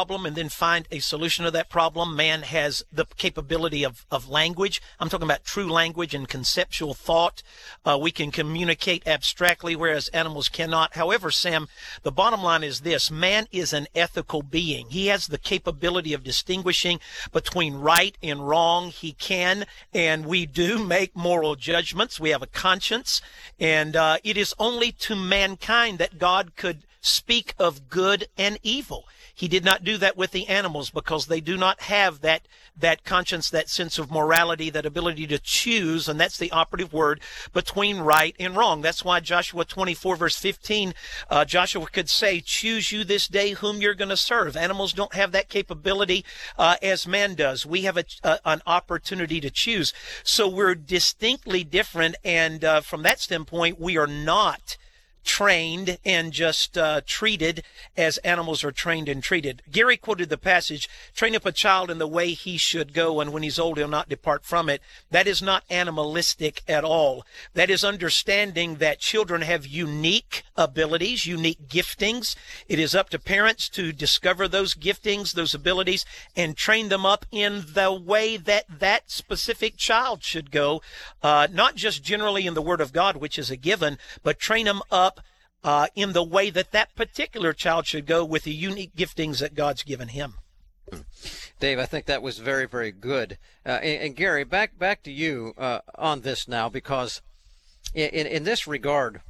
find a solution to that problem. Man has the capability of, of language. I'm talking about true language and conceptual thought. Uh, we can communicate abstractly, whereas animals cannot. However, Sam, the bottom line is this. Man is an ethical being. He has the capability of distinguishing between right and wrong. He can, and we do make moral judgments. We have a conscience, and uh, it is only to mankind that God could speak of good and evil. He did not do that with the animals because they do not have that that conscience, that sense of morality, that ability to choose, and that's the operative word, between right and wrong. That's why Joshua twenty-four, verse fifteen, uh, Joshua could say, choose you this day whom you're going to serve. Animals don't have that capability uh, as man does. We have a, a, an opportunity to choose. So we're distinctly different, and uh, from that standpoint, we are not trained and just uh, treated as animals are trained and treated. Gary quoted the passage, train up a child in the way he should go, and when he's old, he'll not depart from it. That is not animalistic at all. That is understanding that children have unique abilities, unique giftings. It is up to parents to discover those giftings, those abilities, and train them up in the way that that specific child should go, uh, not just generally in the Word of God, which is a given, but train them up Uh, in the way that that particular child should go with the unique giftings that God's given him. Dave, I think that was very, very good. Uh, and, and Gary, back back to you uh, on this now, because in, in, in this regard,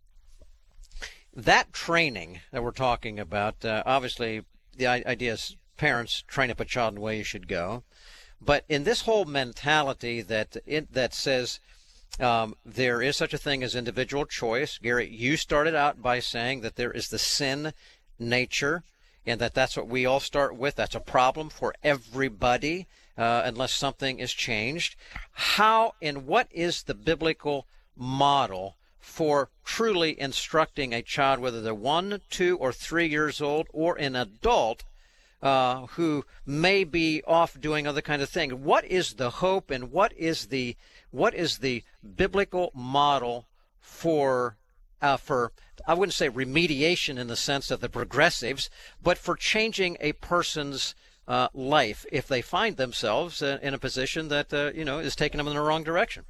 that training that we're talking about, uh, obviously the idea is parents train up a child in the way you should go. But in this whole mentality that it, that says, Um, there is such a thing as individual choice. Gary, you started out by saying that there is the sin nature and that that's what we all start with. That's a problem for everybody uh, unless something is changed. How and what is the biblical model for truly instructing a child, whether they're one, two, or three years old, or an adult uh, who may be off doing other kind of things? What is the hope and what is the What is the biblical model for, uh, for I wouldn't say remediation in the sense of the progressives, but for changing a person's uh, life if they find themselves uh, in a position that, uh, you know, is taking them in the wrong direction?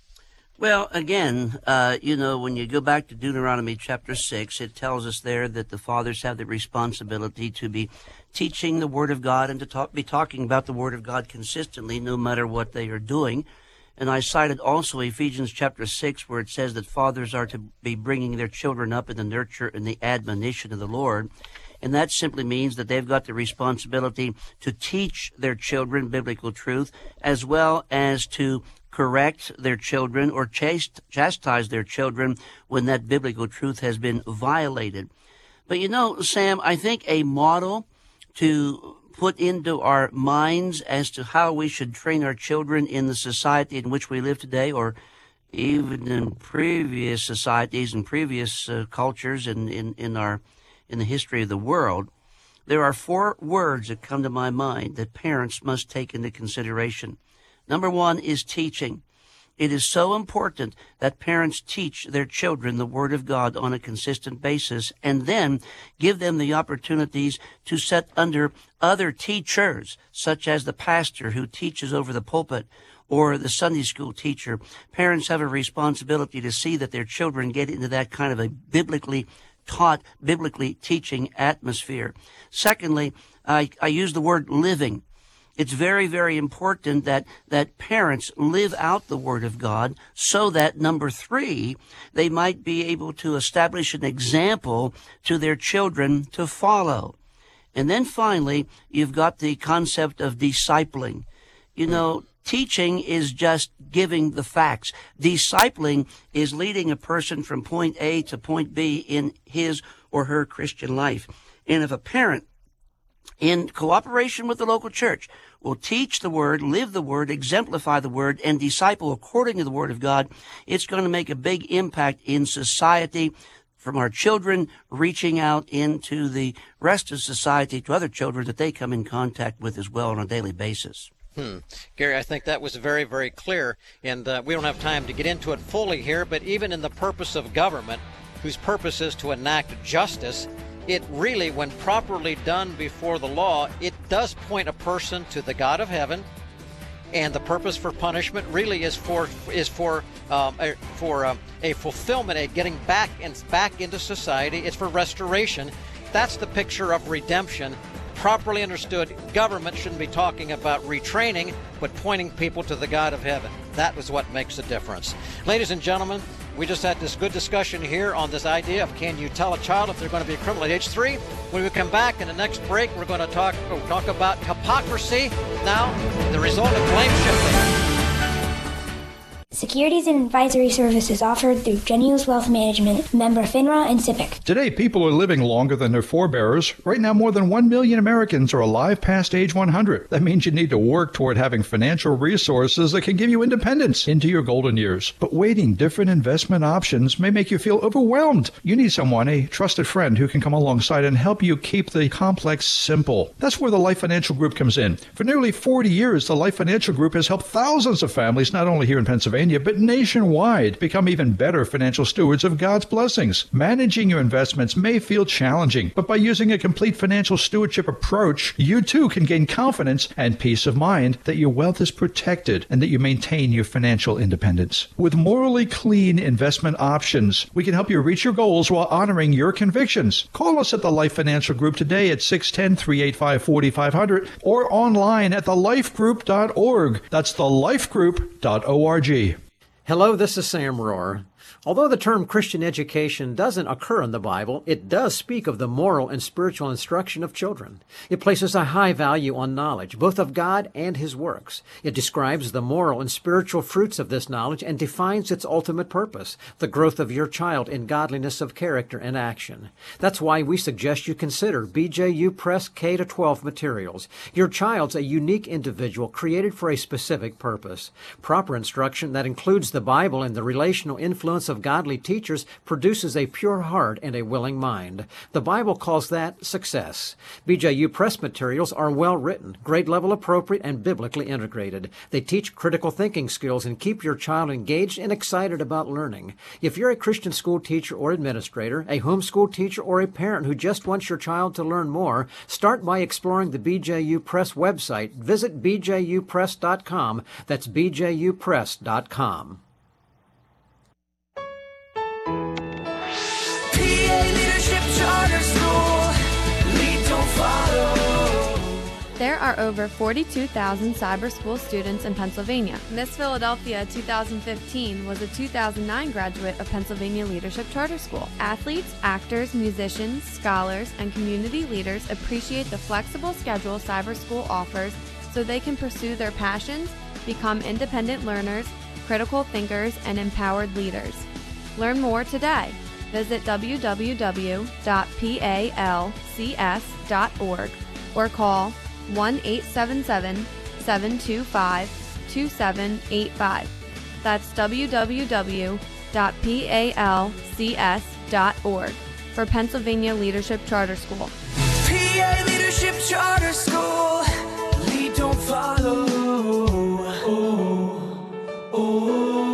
Well, again, uh, you know, when you go back to Deuteronomy chapter six, it tells us there that the fathers have the responsibility to be teaching the Word of God and to talk, be talking about the Word of God consistently, no matter what they are doing. And I cited also Ephesians chapter six, where it says that fathers are to be bringing their children up in the nurture and the admonition of the Lord. And that simply means that they've got the responsibility to teach their children biblical truth, as well as to correct their children or chast- chastise their children when that biblical truth has been violated. But you know, Sam, I think a model to put into our minds as to how we should train our children in the society in which we live today, or even in previous societies and previous uh, cultures in, in, in our in the history of the world, there are four words that come to my mind that parents must take into consideration. Number one is teaching. It is so important that parents teach their children the Word of God on a consistent basis and then give them the opportunities to sit under other teachers, such as the pastor who teaches over the pulpit or the Sunday school teacher. Parents have a responsibility to see that their children get into that kind of a biblically taught, biblically teaching atmosphere. Secondly, I, I use the word living. It's very, very important that, that parents live out the Word of God so that, number three, they might be able to establish an example to their children to follow. And then finally, you've got the concept of discipling. You know, teaching is just giving the facts. Discipling is leading a person from point A to point B in his or her Christian life. And if a parent, in cooperation with the local church, will teach the Word, live the Word, exemplify the Word, and disciple according to the Word of God, it's going to make a big impact in society, from our children reaching out into the rest of society to other children that they come in contact with as well on a daily basis. Hmm. Gary, I think that was very, very clear, and uh, we don't have time to get into it fully here, but even in the purpose of government, whose purpose is to enact justice, it really, when properly done before the law, it does point a person to the God of heaven. And the purpose for punishment really is for is for um, a, for um, a fulfillment, a getting back and back into society. It's for restoration. That's the picture of redemption. Properly understood, government shouldn't be talking about retraining, but pointing people to the God of heaven. That was what makes a difference. Ladies and gentlemen, we just had this good discussion here on this idea of can you tell a child if they're going to be a criminal at age three? When we come back in the next break, we're going to talk, we'll talk about hypocrisy. Now, the result of blame shifting. Securities and advisory services offered through Genius Wealth Management, member FINRA and SIPC. Today, people are living longer than their forebears. Right now, more than one million Americans are alive past age one hundred. That means you need to work toward having financial resources that can give you independence into your golden years. But weighting different investment options may make you feel overwhelmed. You need someone, a trusted friend, who can come alongside and help you keep the complex simple. That's where the Life Financial Group comes in. For nearly forty years, the Life Financial Group has helped thousands of families, not only here in Pennsylvania, but nationwide, become even better financial stewards of God's blessings. Managing your investments may feel challenging, but by using a complete financial stewardship approach, you too can gain confidence and peace of mind that your wealth is protected and that you maintain your financial independence. With morally clean investment options, we can help you reach your goals while honoring your convictions. Call us at the Life Financial Group today at six one zero, three eight five, four five zero zero or online at the life group dot org. That's the life group dot org. Hello, this is Sam Rohr. Although the term Christian education doesn't occur in the Bible, it does speak of the moral and spiritual instruction of children. It places a high value on knowledge, both of God and His works. It describes the moral and spiritual fruits of this knowledge and defines its ultimate purpose, the growth of your child in godliness of character and action. That's why we suggest you consider B J U Press K to twelve materials. Your child's a unique individual created for a specific purpose. Proper instruction that includes the Bible and the relational influence of godly teachers produces a pure heart and a willing mind. The Bible calls that success. B J U Press materials are well written, grade level appropriate, and biblically integrated. They teach critical thinking skills and keep your child engaged and excited about learning. If you're a Christian school teacher or administrator, a homeschool teacher, or a parent who just wants your child to learn more, start by exploring the B J U Press website. Visit b j u press dot com. That's b j u press dot com. P A Leadership Charter School, lead, don't follow. There are over forty-two thousand cyber school students in Pennsylvania. Miss Philadelphia two thousand fifteen was a two thousand nine graduate of Pennsylvania Leadership Charter School. Athletes, actors, musicians, scholars, and community leaders appreciate the flexible schedule cyber school offers so they can pursue their passions, become independent learners, critical thinkers, and empowered leaders. Learn more today. Visit w w w dot palcs dot org or call one eight seven seven, seven two five, two seven eight five. That's w w w dot palcs dot org for Pennsylvania Leadership Charter School. P A Leadership Charter School, lead, don't follow. Oh, oh, oh.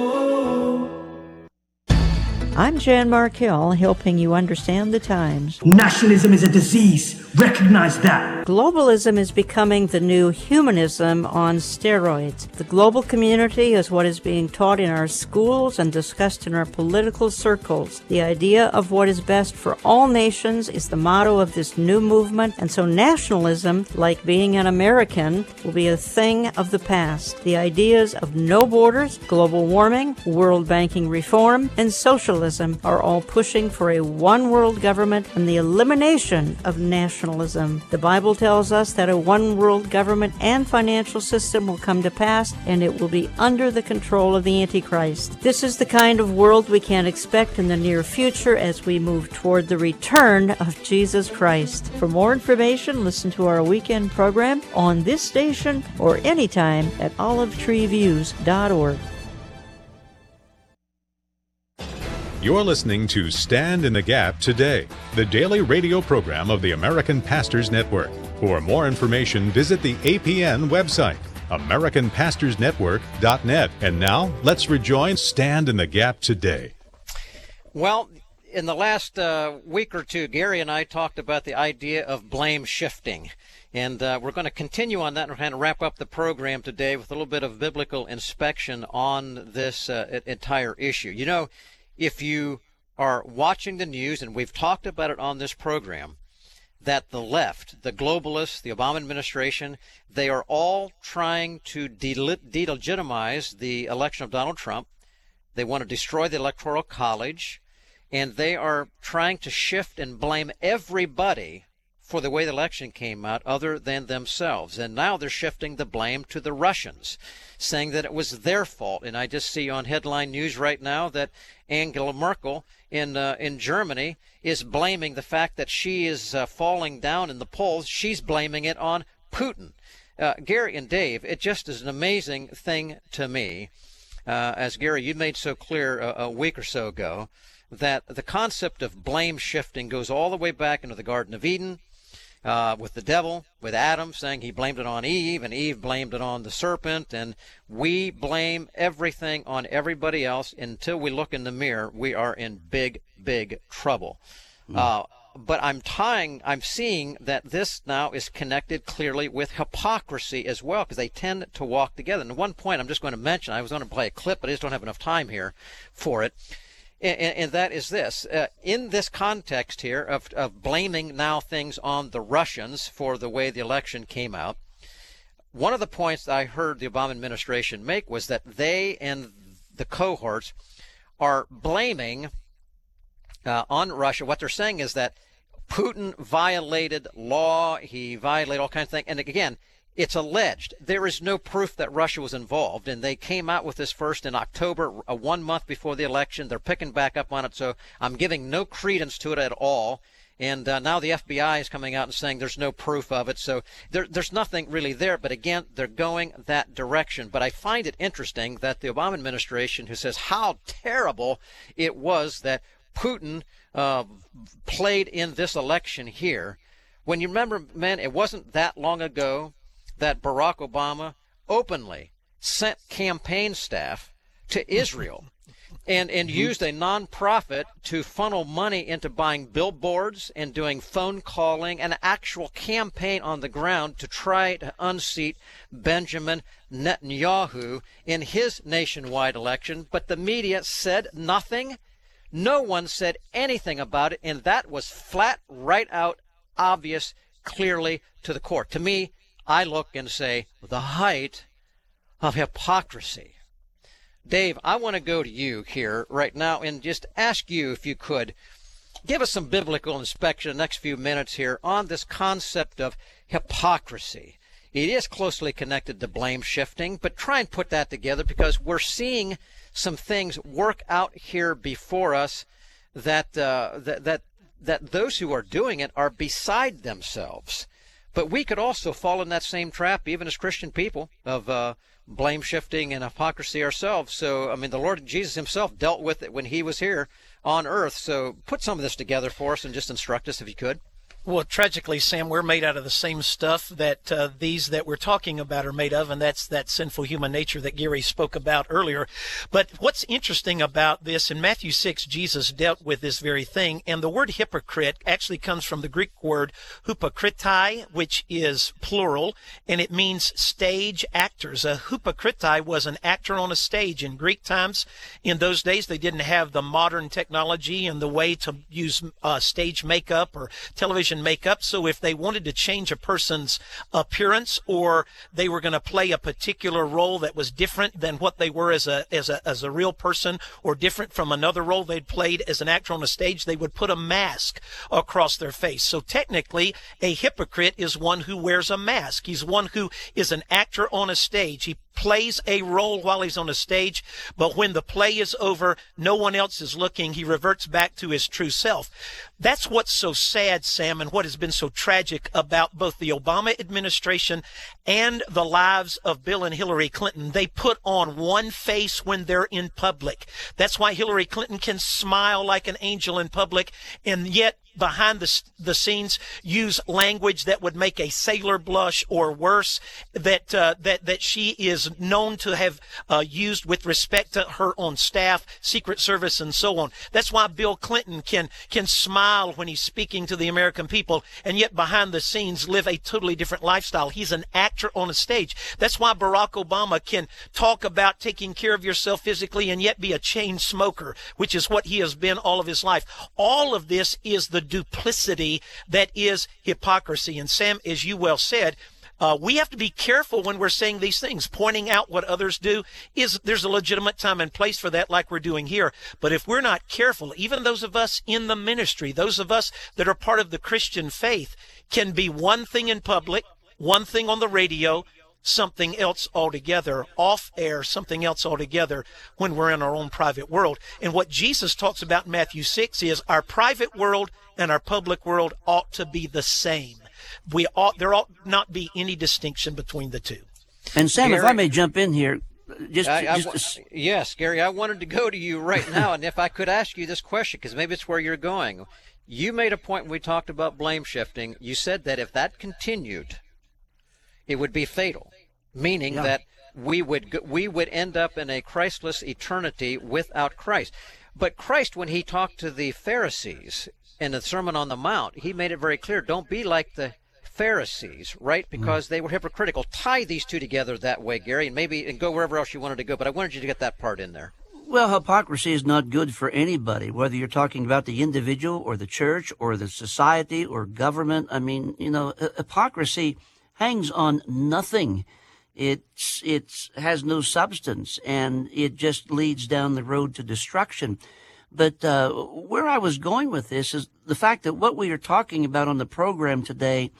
I'm Jan Markell, helping you understand the times. Nationalism is a disease. Recognize that. Globalism is becoming the new humanism on steroids. The global community is what is being taught in our schools and discussed in our political circles. The idea of what is best for all nations is the motto of this new movement, and so nationalism, like being an American, will be a thing of the past. The ideas of no borders, global warming, world banking reform, and socialism are all pushing for a one-world government and the elimination of nationalism. The Bible tells us that a one-world government and financial system will come to pass, and it will be under the control of the Antichrist. This is the kind of world we can expect in the near future as we move toward the return of Jesus Christ. For more information, listen to our weekend program on this station or anytime at olive tree views dot org. You're listening to Stand in the Gap Today, the daily radio program of the American Pastors Network. For more information, visit the A P N website, american pastors network dot net. And now, let's rejoin Stand in the Gap Today. Well, in the last uh, week or two, Gary and I talked about the idea of blame shifting. And uh, we're going to continue on that and kind of wrap up the program today with a little bit of biblical inspection on this uh, entire issue. You know, if you are watching the news, and we've talked about it on this program, that the left, the globalists, the Obama administration, they are all trying to delegitimize the election of Donald Trump. They want to destroy the Electoral College, and they are trying to shift and blame everybody for the way the election came out other than themselves. And now they're shifting the blame to the Russians, saying that it was their fault. And I just see on headline news right now that Angela Merkel in uh, in Germany is blaming the fact that she is uh, falling down in the polls. She's blaming it on Putin. Uh, Gary and Dave, it just is an amazing thing to me, uh, as Gary, you made so clear a, a week or so ago, that the concept of blame shifting goes all the way back into the Garden of Eden, Uh, with the devil, with Adam saying he blamed it on Eve, and Eve blamed it on the serpent, and we blame everything on everybody else. Until we look in the mirror, we are in big, big trouble. Mm. Uh, but I'm tying, I'm seeing that this now is connected clearly with hypocrisy as well, because they tend to walk together. And one point I'm just going to mention, I was going to play a clip, but I just don't have enough time here for it. And, and that is this. Uh, in this context here of, of blaming now things on the Russians for the way the election came out, one of the points I heard the Obama administration make was that they and the cohorts are blaming uh, on Russia. What they're saying is that Putin violated law, he violated all kinds of things. And again, it's alleged. There is no proof that Russia was involved, and they came out with this first in October, uh, one month before the election. They're picking back up on it, so I'm giving no credence to it at all. And uh, now the F B I is coming out and saying there's no proof of it, so there, there's nothing really there. But again, they're going that direction. But I find it interesting that the Obama administration, who says how terrible it was that Putin uh, played in this election here, when you remember, man, it wasn't that long ago that Barack Obama openly sent campaign staff to Israel and, and used a nonprofit to funnel money into buying billboards and doing phone calling, an actual campaign on the ground to try to unseat Benjamin Netanyahu in his nationwide election. But the media said nothing. No one said anything about it, and that was flat, right out, obvious, clearly to the court. To me, I look and say, the height of hypocrisy. Dave, I want to go to you here right now and just ask you, if you could, give us some biblical inspection in the next few minutes here on this concept of hypocrisy. It is closely connected to blame shifting, but try and put that together, because we're seeing some things work out here before us that uh, that that that those who are doing it are beside themselves. But we could also fall in that same trap, even as Christian people, of uh, blame shifting and hypocrisy ourselves. So, I mean, the Lord Jesus himself dealt with it when he was here on earth. So put some of this together for us and just instruct us if you could. Well, tragically, Sam, we're made out of the same stuff that uh, these that we're talking about are made of, and that's that sinful human nature that Gary spoke about earlier. But what's interesting about this, in Matthew six, Jesus dealt with this very thing, and the word hypocrite actually comes from the Greek word hypocritai, which is plural, and it means stage actors. A hypocritai was an actor on a stage in Greek times. In those days, they didn't have the modern technology and the way to use uh, stage makeup or television makeup. So if they wanted to change a person's appearance, or they were going to play a particular role that was different than what they were as a as a as a real person, or different from another role they'd played as an actor on a stage, they would put a mask across their face. So technically, a hypocrite is one who wears a mask. He's one who is an actor on a stage. He plays a role while he's on a stage, but when the play is over, no one else is looking. He reverts back to his true self. That's what's so sad, Sam, and what has been so tragic about both the Obama administration and the lives of Bill and Hillary Clinton. They put on one face when they're in public. That's why Hillary Clinton can smile like an angel in public, and yet behind the, the scenes use language that would make a sailor blush or worse, that uh, that that she is known to have uh, used with respect to her own staff, Secret Service, and so on. That's why Bill Clinton can can smile when he's speaking to the American people, and yet behind the scenes live a totally different lifestyle. He's an actor on a stage. That's why Barack Obama can talk about taking care of yourself physically and yet be a chain smoker, which is what he has been all of his life. All of this is the duplicity that is hypocrisy. And Sam, as you well said, Uh, we have to be careful when we're saying these things. Pointing out what others do is, there's a legitimate time and place for that, like we're doing here. But if we're not careful, even those of us in the ministry, those of us that are part of the Christian faith, can be one thing in public, one thing on the radio, something else altogether, off air, something else altogether when we're in our own private world. And what Jesus talks about in Matthew six is our private world and our public world ought to be the same. We ought, there ought not be any distinction between the two. And Sam, Gary, if I may jump in here, just, I, I, just to... yes, Gary, I wanted to go to you right now, and if I could ask you this question, because maybe it's where you're going. You made a point when we talked about blame shifting. You said that if that continued, it would be fatal, meaning yeah. that we would we would end up in a Christless eternity without Christ. But Christ, when he talked to the Pharisees in the Sermon on the Mount, he made it very clear, don't be like the Pharisees, right? Because mm. they were hypocritical. Tie these two together that way, Gary, and maybe and go wherever else you wanted to go. But I wanted you to get that part in there. Well, hypocrisy is not good for anybody, whether you're talking about the individual or the church or the society or government. I mean, you know, hypocrisy hangs on nothing. It's, it's has no substance, and it just leads down the road to destruction. But uh, where I was going with this is the fact that what we are talking about on the program today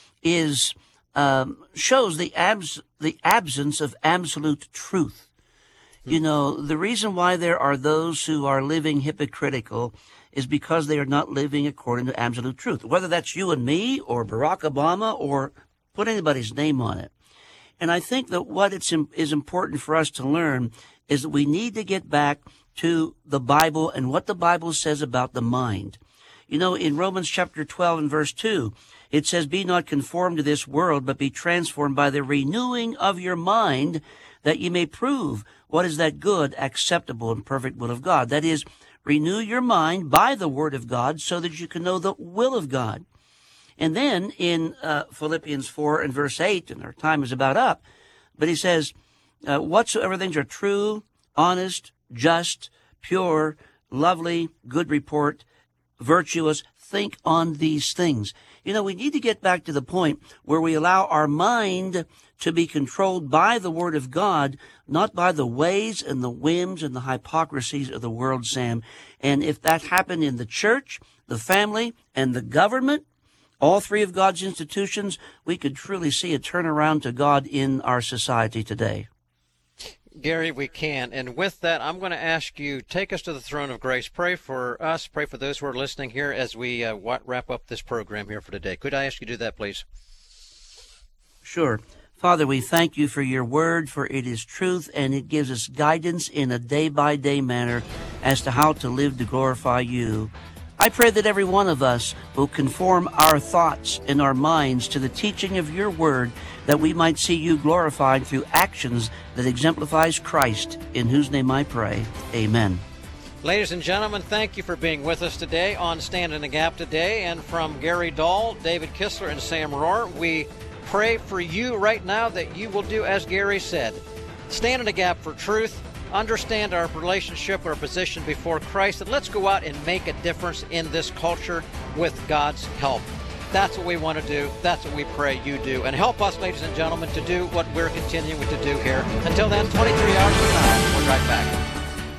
is um, shows the abs the absence of absolute truth. You know, the reason why there are those who are living hypocritical is because they are not living according to absolute truth, whether that's you and me or Barack Obama or put anybody's name on it. And I think that what it's is important for us to learn is that we need to get back to the Bible and what the Bible says about the mind. You know, in Romans chapter twelve and verse two, it says, be not conformed to this world, but be transformed by the renewing of your mind, that ye may prove what is that good, acceptable, and perfect will of God. That is, renew your mind by the word of God so that you can know the will of God. And then in uh, Philippians four and verse eight, and our time is about up, but he says, uh, whatsoever things are true, honest, just, pure, lovely, good report, virtuous, think on these things. You know, we need to get back to the point where we allow our mind to be controlled by the Word of God, not by the ways and the whims and the hypocrisies of the world, Sam. And if that happened in the church, the family, and the government, all three of God's institutions, we could truly see a turnaround to God in our society today. Gary, we can. And with that, I'm going to ask you, take us to the throne of grace. Pray for us. Pray for those who are listening here as we uh, wrap up this program here for today. Could I ask you to do that, please? Sure. Father, we thank you for your word, for it is truth, and it gives us guidance in a day-by-day manner as to how to live to glorify you. I pray that every one of us will conform our thoughts and our minds to the teaching of your word, that we might see you glorified through actions that exemplifies Christ, in whose name I pray. Amen. Ladies and gentlemen, thank you for being with us today on Stand in the Gap today. And from Gary Dahl, David Kistler, and Sam Rohr, we pray for you right now that you will do as Gary said. Stand in the gap for truth. Understand our relationship, our position before Christ, and let's go out and make a difference in this culture with God's help. That's what we want to do. That's what we pray you do. And help us, ladies and gentlemen, to do what we're continuing to do here. Until then, twenty-three hours from now, we're right back.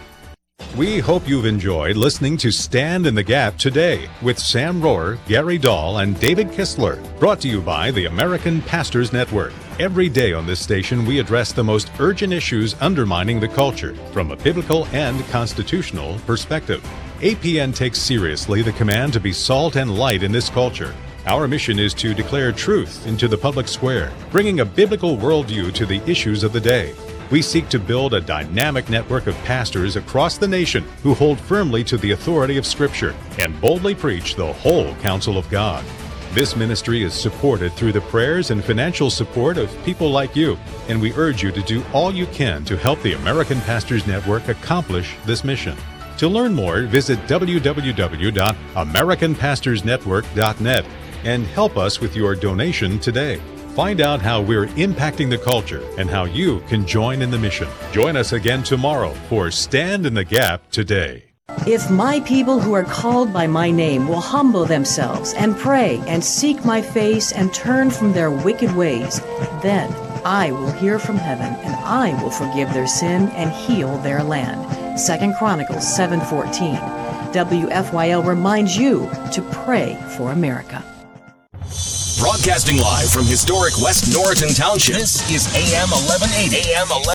We hope you've enjoyed listening to Stand in the Gap today with Sam Rohr, Gary Dahl, and David Kistler. Brought to you by the American Pastors Network. Every day on this station, we address the most urgent issues undermining the culture from a biblical and constitutional perspective. A P N takes seriously the command to be salt and light in this culture. Our mission is to declare truth into the public square, bringing a biblical worldview to the issues of the day. We seek to build a dynamic network of pastors across the nation who hold firmly to the authority of Scripture and boldly preach the whole counsel of God. This ministry is supported through the prayers and financial support of people like you, and we urge you to do all you can to help the American Pastors Network accomplish this mission. To learn more, visit w w w dot american pastors network dot net and help us with your donation today. Find out how we're impacting the culture and how you can join in the mission. Join us again tomorrow for Stand in the Gap Today. If my people who are called by my name will humble themselves and pray and seek my face and turn from their wicked ways, then I will hear from heaven and I will forgive their sin and heal their land. Second Chronicles seven fourteen. W F Y L reminds you to pray for America. Broadcasting live from historic West Norriton Township, this is A M eleven eighty. A M eleven